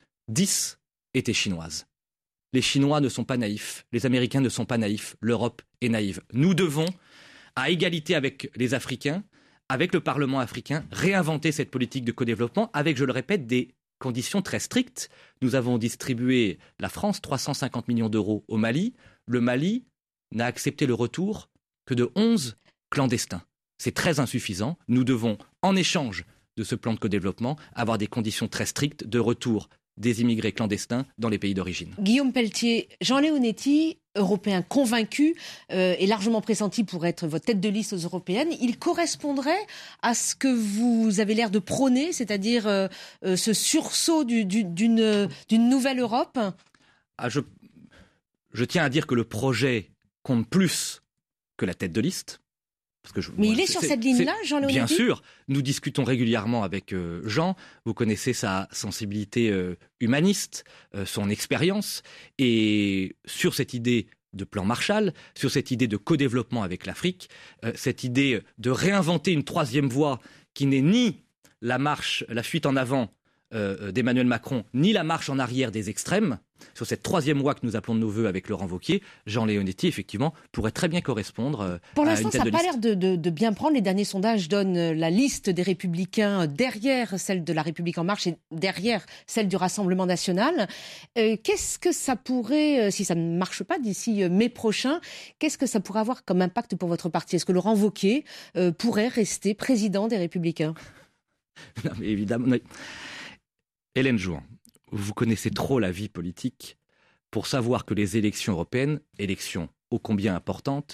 dix étaient chinoises. Les Chinois ne sont pas naïfs, les Américains ne sont pas naïfs, l'Europe est naïve. Nous devons, à égalité avec les Africains, avec le Parlement africain, réinventer cette politique de co-développement avec, je le répète, des conditions très strictes. Nous avons distribué, la France, trois cent cinquante millions d'euros au Mali. Le Mali n'a accepté le retour que de onze clandestins. C'est très insuffisant. Nous devons, en échange de ce plan de co-développement, avoir des conditions très strictes de retour des immigrés clandestins dans les pays d'origine. Guillaume Pelletier, Jean Leonetti, européen convaincu euh, et largement pressenti pour être votre tête de liste aux européennes, il correspondrait à ce que vous avez l'air de prôner, c'est-à-dire euh, euh, ce sursaut du, du, d'une, d'une nouvelle Europe ? ah, je, je tiens à dire que le projet compte plus que la tête de liste. Parce que je, Mais moi, il est, c'est, sur c'est, cette ligne-là, Jean Leonetti ? Bien sûr, nous discutons régulièrement avec euh, Jean. Vous connaissez sa sensibilité euh, humaniste, euh, son expérience. Et sur cette idée de plan Marshall, sur cette idée de co-développement avec l'Afrique, euh, cette idée de réinventer une troisième voie qui n'est ni la marche, la fuite en avant euh, d'Emmanuel Macron, ni la marche en arrière des extrêmes, sur cette troisième voie que nous appelons de nos voeux avec Laurent Wauquiez, Jean Leonetti, effectivement, pourrait très bien correspondre euh, Pour à l'instant, une tête ça n'a de pas liste. l'air de, de, de bien prendre. Les derniers sondages donnent la liste des Républicains derrière celle de La République En Marche et derrière celle du Rassemblement National. Euh, qu'est-ce que ça pourrait, euh, si ça ne marche pas d'ici euh, mai prochain, qu'est-ce que ça pourrait avoir comme impact pour votre parti ? Est-ce que Laurent Wauquiez euh, pourrait rester président des Républicains ? Non, mais évidemment. Non. Hélène Jouan, vous connaissez trop la vie politique pour savoir que les élections européennes, élections ô combien importantes,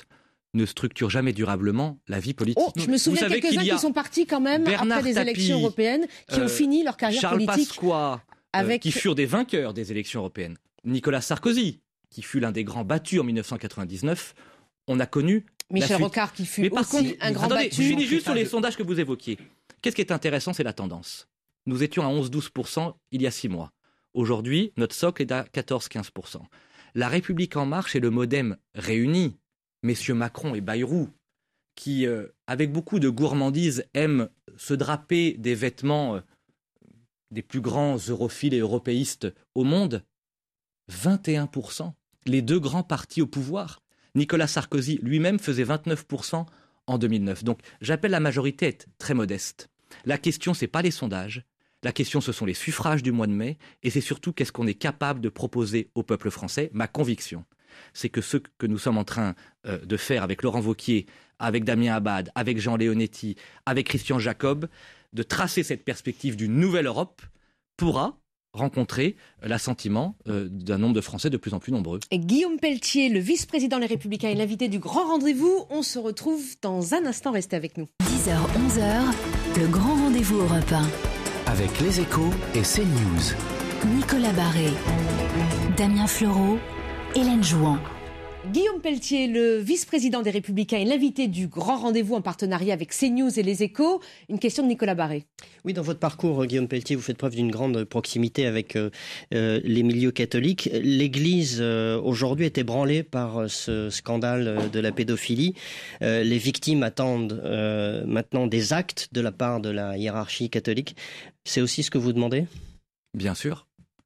ne structure jamais durablement la vie politique. Oh, je me souviens de quelques-uns qui sont partis quand même Bernard après des Tapie, élections européennes, qui ont euh, fini leur carrière Charles politique. Pasqua, avec... euh, qui furent des vainqueurs des élections européennes. Nicolas Sarkozy, qui fut l'un des grands battus en mille neuf cent quatre-vingt-dix-neuf. On a connu Michel Rocard, qui fut Mais par aussi contre, un grand attendez, battu. Je finis juste sur les sondages que vous évoquiez. Qu'est-ce qui est intéressant, c'est la tendance. Nous étions à onze à douze pour cent il y a six mois. Aujourd'hui, notre socle est à quatorze à quinze pour cent. La République En Marche et le MoDem réunis, messieurs Macron et Bayrou, qui, euh, avec beaucoup de gourmandise, aiment se draper des vêtements euh, des plus grands europhiles et européistes au monde, vingt et un pour cent. Les deux grands partis au pouvoir. Nicolas Sarkozy lui-même faisait vingt-neuf pour cent en deux mille neuf. Donc j'appelle la majorité à être très modeste. La question, ce n'est pas les sondages. La question, ce sont les suffrages du mois de mai. Et c'est surtout qu'est-ce qu'on est capable de proposer au peuple français. Ma conviction, c'est que ce que nous sommes en train euh, de faire avec Laurent Wauquiez, avec Damien Abad, avec Jean Leonetti, avec Christian Jacob, de tracer cette perspective d'une nouvelle Europe, pourra rencontrer l'assentiment euh, d'un nombre de Français de plus en plus nombreux. Et Guillaume Pelletier, le vice-président Les Républicains et l'invité du Grand Rendez-vous. On se retrouve dans un instant. Restez avec nous. dix heures, onze heures, le Grand Rendez-vous Europe un. Avec les Échos et CNews. Nicolas Barré, Damien Fleureau, Hélène Jouan. Guillaume Pelletier, le vice-président des Républicains et l'invité du Grand Rendez-vous en partenariat avec CNews et Les Échos. Une question de Nicolas Barré. Oui, dans votre parcours, Guillaume Pelletier, vous faites preuve d'une grande proximité avec euh, euh, les milieux catholiques. L'Église, euh, aujourd'hui, est ébranlée par ce scandale de la pédophilie. Euh, les victimes attendent euh, maintenant des actes de la part de la hiérarchie catholique. C'est aussi ce que vous demandez ? Bien sûr.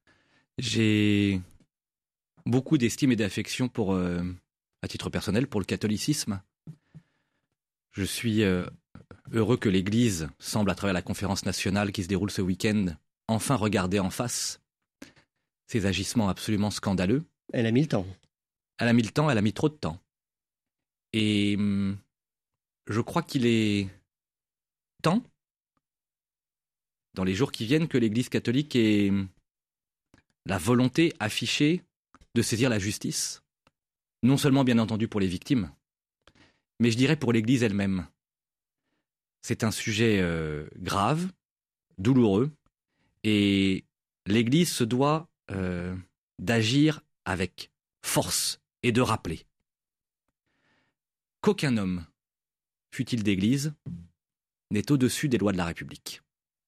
J'ai beaucoup d'estime et d'affection pour, euh, à titre personnel, pour le catholicisme. Je suis euh, heureux que l'Église semble, à travers la conférence nationale qui se déroule ce week-end, enfin regarder en face ces agissements absolument scandaleux. Elle a mis le temps. Elle a mis le temps, elle a mis trop de temps. Et hum, je crois qu'il est temps, dans les jours qui viennent, que l'Église catholique ait la volonté affichée de saisir la justice, non seulement bien entendu pour les victimes, mais je dirais pour l'Église elle-même. C'est un sujet euh, grave, douloureux, et l'Église se doit euh, d'agir avec force et de rappeler qu'aucun homme, fût-il d'Église, n'est au-dessus des lois de la République.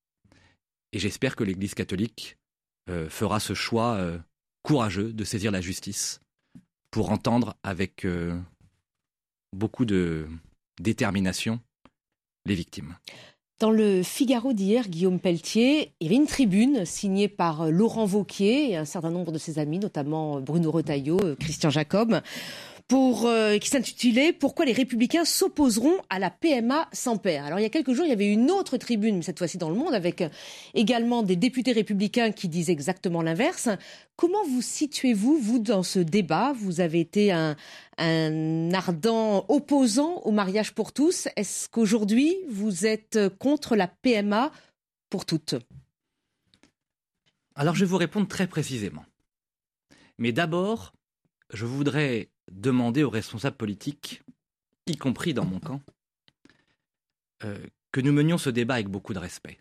Et j'espère que l'Église catholique euh, fera ce choix euh, courageux de saisir la justice pour entendre avec euh, beaucoup de détermination les victimes. Dans le Figaro d'hier, Guillaume Pelletier, il y avait une tribune signée par Laurent Wauquiez et un certain nombre de ses amis, notamment Bruno Retailleau, Christian Jacob, pour, euh, qui s'intitulait « Pourquoi les Républicains s'opposeront à la P M A sans père ». Alors il y a quelques jours, il y avait une autre tribune, cette fois-ci dans Le Monde, avec également des députés républicains qui disent exactement l'inverse. Comment vous situez-vous, vous, dans ce débat ? Vous avez été un, un ardent opposant au mariage pour tous. Est-ce qu'aujourd'hui, vous êtes contre la P M A pour toutes ? Alors je vais vous répondre très précisément. Mais d'abord, je voudrais demander aux responsables politiques, y compris dans mon camp, euh, que nous menions ce débat avec beaucoup de respect.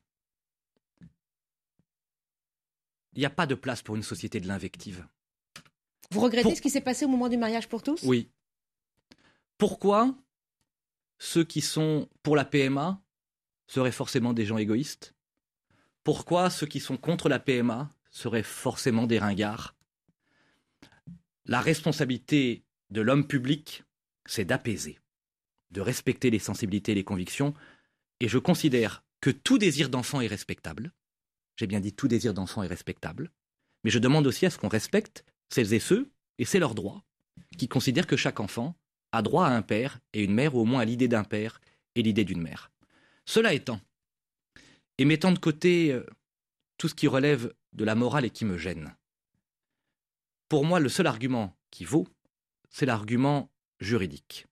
Il n'y a pas de place pour une société de l'invective. Vous regrettez pour... ce qui s'est passé au moment du mariage pour tous ? Oui. Pourquoi ceux qui sont pour la P M A seraient forcément des gens égoïstes ? Pourquoi ceux qui sont contre la P M A seraient forcément des ringards ? La responsabilité de l'homme public, c'est d'apaiser, de respecter les sensibilités et les convictions. Et je considère que tout désir d'enfant est respectable. J'ai bien dit tout désir d'enfant est respectable. Mais je demande aussi à ce qu'on respecte celles et ceux, et c'est leur droit, qui considèrent que chaque enfant a droit à un père et une mère, ou au moins à l'idée d'un père et l'idée d'une mère. Cela étant, et mettant de côté euh, tout ce qui relève de la morale et qui me gêne, pour moi, le seul argument qui vaut, c'est l'argument juridique.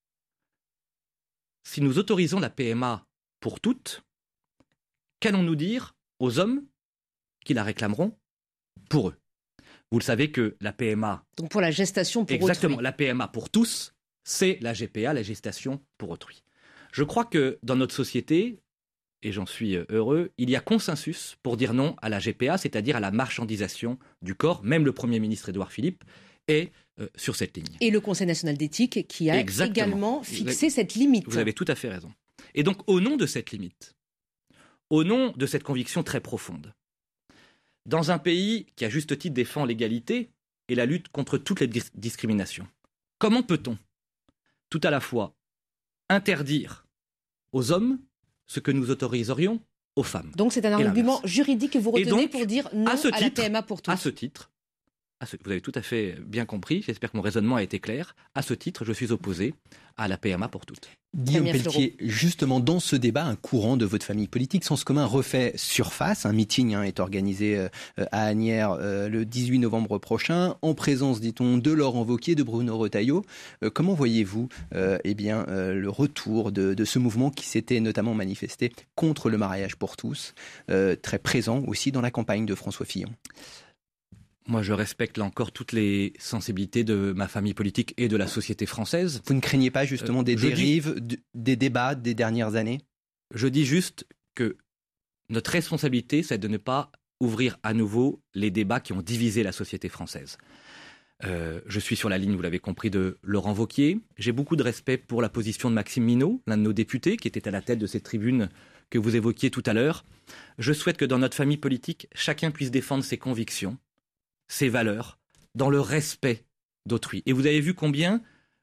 Si nous autorisons la P M A pour toutes, qu'allons-nous dire aux hommes qui la réclameront pour eux ? Vous le savez que la P M A... Donc pour la gestation pour Exactement, autrui. la P M A pour tous, c'est la G P A, la gestation pour autrui. Je crois que dans notre société, et j'en suis heureux, il y a consensus pour dire non à la G P A, c'est-à-dire à la marchandisation du corps. Même le Premier ministre Édouard Philippe est euh, sur cette ligne. Et le Conseil national d'éthique qui a Exactement. également fixé avez, cette limite. Vous avez tout à fait raison. Et donc, au nom de cette limite, au nom de cette conviction très profonde, dans un pays qui, à juste titre, défend l'égalité et la lutte contre toutes les dis- discriminations, comment peut-on tout à la fois interdire aux hommes ce que nous autoriserions aux femmes? Donc c'est un argument juridique que vous retenez donc, pour dire non à, ce à titre, la P M A pour tous. À ce titre, à ce, vous avez tout à fait bien compris, j'espère que mon raisonnement a été clair. À ce titre, je suis opposé à la P M A pour toutes. Guillaume Pelletier, justement dans ce débat, un courant de votre famille politique, Sens commun, refait surface. Un meeting hein, est organisé euh, à Asnières euh, le dix-huit novembre prochain, en présence, dit-on, de Laurent Wauquiez, de Bruno Retailleau. Euh, comment voyez-vous euh, eh bien, euh, le retour de, de ce mouvement qui s'était notamment manifesté contre le mariage pour tous, euh, très présent aussi dans la campagne de François Fillon? Moi, je respecte là encore toutes les sensibilités de ma famille politique et de la société française. Vous ne craignez pas justement des euh, dérives, dis, des débats des dernières années? Je dis juste que notre responsabilité, c'est de ne pas ouvrir à nouveau les débats qui ont divisé la société française. Euh, je suis sur la ligne, vous l'avez compris, de Laurent Wauquiez. J'ai beaucoup de respect pour la position de Maxime Minot, l'un de nos députés, qui était à la tête de cette tribune que vous évoquiez tout à l'heure. Je souhaite que dans notre famille politique, chacun puisse défendre ses convictions, ses valeurs, dans le respect d'autrui. Et vous avez vu combien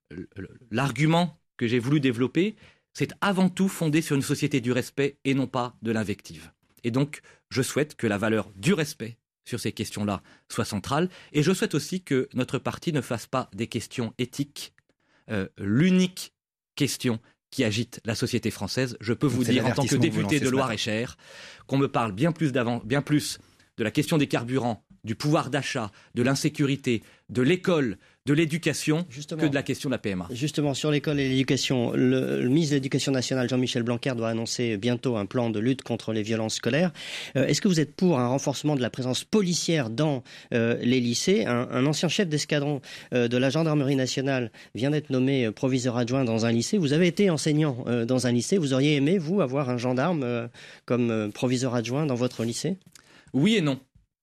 l'argument que j'ai voulu développer, c'est avant tout fondé sur une société du respect et non pas de l'invective. Et donc, je souhaite que la valeur du respect sur ces questions-là soit centrale. Et je souhaite aussi que notre parti ne fasse pas des questions éthiques euh, l'unique question qui agite la société française. Je peux donc vous dire, en tant que député de Loir-et-Cher, qu'on me parle bien plus, d'avant, bien plus de la question des carburants, du pouvoir d'achat, de l'insécurité, de l'école, de l'éducation, justement, que de la question de la P M A. Justement, sur l'école et l'éducation, le, le ministre de l'Éducation nationale, Jean-Michel Blanquer, doit annoncer bientôt un plan de lutte contre les violences scolaires. Euh, est-ce que vous êtes pour un renforcement de la présence policière dans euh, les lycées? un, un ancien chef d'escadron euh, de la gendarmerie nationale vient d'être nommé proviseur adjoint dans un lycée. Vous avez été enseignant euh, dans un lycée. Vous auriez aimé, vous, avoir un gendarme euh, comme euh, proviseur adjoint dans votre lycée? Oui et non.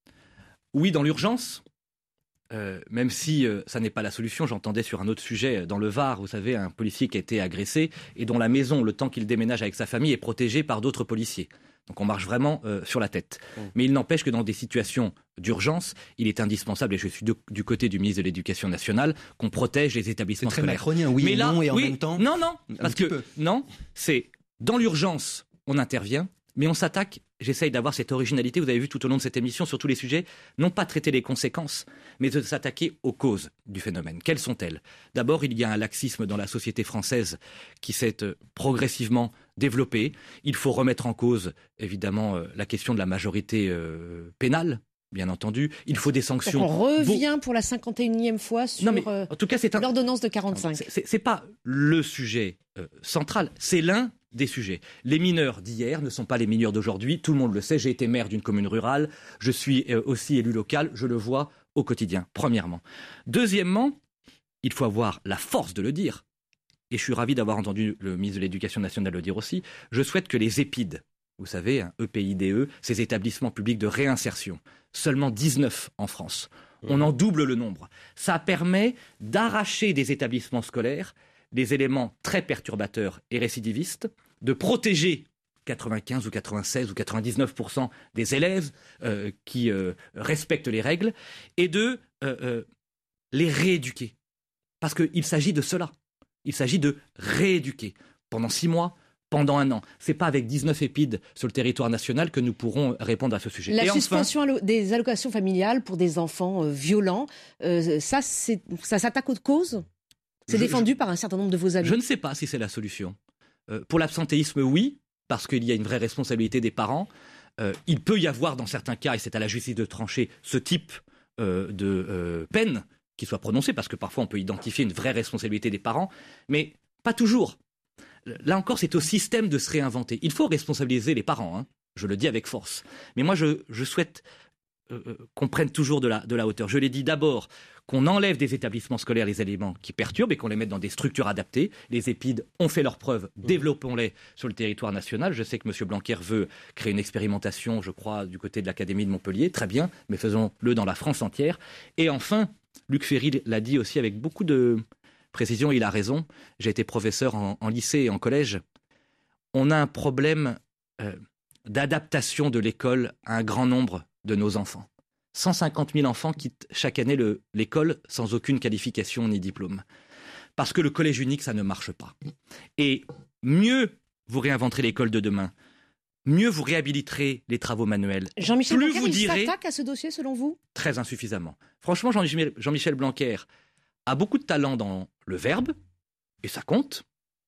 Oui, dans l'urgence, euh, même si euh, ça n'est pas la solution. J'entendais sur un autre sujet, dans le Var, vous savez, un policier qui a été agressé et dont la maison, le temps qu'il déménage avec sa famille, est protégée par d'autres policiers. Donc on marche vraiment euh, sur la tête. Mmh. Mais il n'empêche que dans des situations d'urgence, il est indispensable, et je suis de, du côté du ministre de l'Éducation nationale, qu'on protège les établissements c'est très scolaires. Macronien, oui Mais et là, non, et en oui, même temps... Non, non, parce que peu. non, c'est dans l'urgence, on intervient, mais on s'attaque, j'essaye d'avoir cette originalité, vous avez vu tout au long de cette émission, sur tous les sujets, non pas traiter les conséquences, mais de s'attaquer aux causes du phénomène. Quelles sont-elles? D'abord, il y a un laxisme dans la société française qui s'est progressivement développé. Il faut remettre en cause, évidemment, la question de la majorité euh, pénale, bien entendu. Il faut des sanctions. Donc on revient pour la cinquante et unième fois sur non, mais, en tout cas, c'est un... l'ordonnance de quarante-cinq. C'est, c'est, c'est pas le sujet euh, central, c'est l'un des sujets. Les mineurs d'hier ne sont pas les mineurs d'aujourd'hui, tout le monde le sait, j'ai été maire d'une commune rurale, je suis euh, aussi élu local, je le vois au quotidien, premièrement. Deuxièmement, il faut avoir la force de le dire, et je suis ravi d'avoir entendu le ministre de l'Éducation nationale le dire aussi, je souhaite que les EPID, vous savez, hein, E P I D E, ces établissements publics de réinsertion, seulement dix-neuf en France, on en double le nombre. Ça permet d'arracher des établissements scolaires des éléments très perturbateurs et récidivistes, de protéger quatre-vingt-quinze ou quatre-vingt-seize ou quatre-vingt-dix-neuf pour cent des élèves euh, qui euh, respectent les règles, et de euh, euh, les rééduquer. Parce qu'il s'agit de cela. Il s'agit de rééduquer pendant six mois, pendant un an. Ce n'est pas avec dix-neuf épides sur le territoire national que nous pourrons répondre à ce sujet. La et suspension enfin, des allocations familiales pour des enfants euh, violents, euh, ça, c'est, ça s'attaque aux causes? C'est je, défendu je, par un certain nombre de vos amis. Je ne sais pas si c'est la solution. Euh, pour l'absentéisme, oui, parce qu'il y a une vraie responsabilité des parents. Euh, il peut y avoir, dans certains cas, et c'est à la justice de trancher, ce type euh, de euh, peine qui soit prononcée, parce que parfois on peut identifier une vraie responsabilité des parents, mais pas toujours. Là encore, c'est au système de se réinventer. Il faut responsabiliser les parents, hein, je le dis avec force. Mais moi, je, je souhaite euh, qu'on prenne toujours de la, de la hauteur. Je l'ai dit d'abord, qu'on enlève des établissements scolaires les éléments qui perturbent et qu'on les mette dans des structures adaptées. Les EPID ont fait leurs preuves, développons-les sur le territoire national. Je sais que M. Blanquer veut créer une expérimentation, je crois, du côté de l'Académie de Montpellier. Très bien, mais faisons-le dans la France entière. Et enfin, Luc Ferry l'a dit aussi avec beaucoup de précision, il a raison. J'ai été professeur en, en lycée et en collège. On a un problème euh, d'adaptation de l'école à un grand nombre de nos enfants. cent cinquante mille enfants quittent chaque année le, l'école sans aucune qualification ni diplôme. Parce que le collège unique, ça ne marche pas. Et mieux vous réinventerez l'école de demain, mieux vous réhabiliterez les travaux manuels. Jean-Michel Plus Blanquer, vous il direz, s'attaque à ce dossier selon vous ? très insuffisamment. Franchement, Jean-Michel, Jean-Michel Blanquer a beaucoup de talent dans le verbe, et ça compte.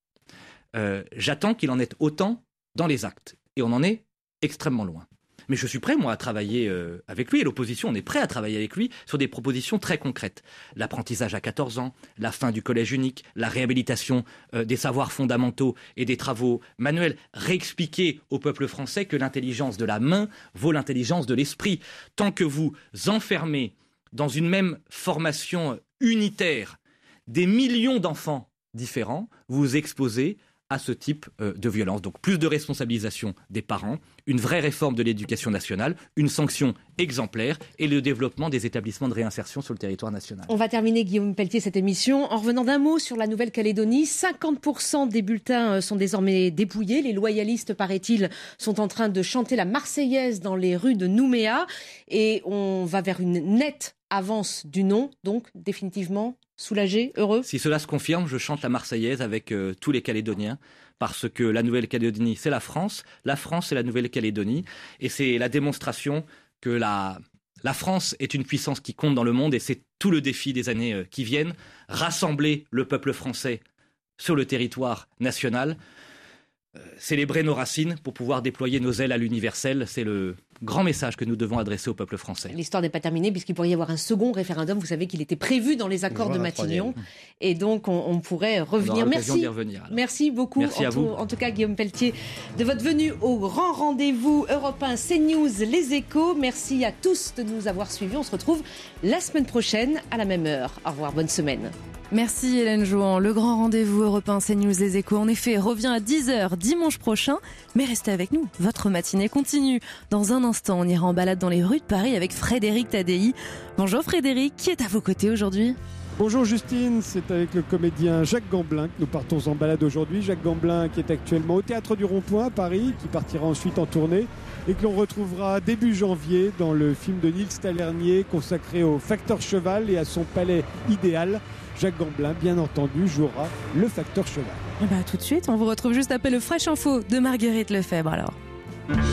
Euh, j'attends qu'il en ait autant dans les actes. Et on en est extrêmement loin. Mais je suis prêt, moi, à travailler euh, avec lui, et l'opposition, on est prêt à travailler avec lui sur des propositions très concrètes. L'apprentissage à quatorze ans, la fin du collège unique, la réhabilitation euh, des savoirs fondamentaux et des travaux manuels. Réexpliquer au peuple français que l'intelligence de la main vaut l'intelligence de l'esprit. Tant que vous enfermez dans une même formation unitaire des millions d'enfants différents, vous vous exposez à ce type euh, de violence. Donc plus de responsabilisation des parents, une vraie réforme de l'éducation nationale, une sanction exemplaire et le développement des établissements de réinsertion sur le territoire national. On va terminer, Guillaume Pelletier, cette émission en revenant d'un mot sur la Nouvelle-Calédonie. cinquante pour cent des bulletins sont désormais dépouillés. Les loyalistes, paraît-il, sont en train de chanter la Marseillaise dans les rues de Nouméa. Et on va vers une nette avance du non, donc définitivement soulagé, heureux. Si cela se confirme, je chante la Marseillaise avec euh, tous les Calédoniens, parce que la Nouvelle-Calédonie, c'est la France, la France, c'est la Nouvelle-Calédonie, et c'est la démonstration que la, la France est une puissance qui compte dans le monde, et c'est tout le défi des années euh, qui viennent, rassembler le peuple français sur le territoire national, euh, célébrer nos racines pour pouvoir déployer nos ailes à l'universel, c'est le grand message que nous devons adresser au peuple français. L'histoire n'est pas terminée puisqu'il pourrait y avoir un second référendum. Vous savez qu'il était prévu dans les accords de Matignon. Et donc, on, on pourrait revenir. On Merci. d'y revenir, Merci beaucoup. Merci en, à tout, vous. en tout cas, Guillaume Pelletier, de votre venue au grand rendez-vous européen CNews Les Échos. Merci à tous de nous avoir suivis. On se retrouve la semaine prochaine à la même heure. Au revoir. Bonne semaine. Merci Hélène Jouan. Le grand rendez-vous européen CNews Les Échos, en effet, revient à dix heures dimanche prochain. Mais restez avec nous, votre matinée continue. Dans un instant, on ira en balade dans les rues de Paris avec Frédéric Tadei. Bonjour Frédéric, qui est à vos côtés aujourd'hui ? Bonjour Justine, c'est avec le comédien Jacques Gamblin que nous partons en balade aujourd'hui. Jacques Gamblin qui est actuellement au Théâtre du Rond-Point à Paris, qui partira ensuite en tournée et que l'on retrouvera début janvier dans le film de Nils Talernier consacré au facteur cheval et à son palais idéal. Jacques Gamblin, bien entendu, jouera le facteur cheval. Et bah, tout de suite, on vous retrouve juste après le Fresh Info de Marguerite Lefebvre alors.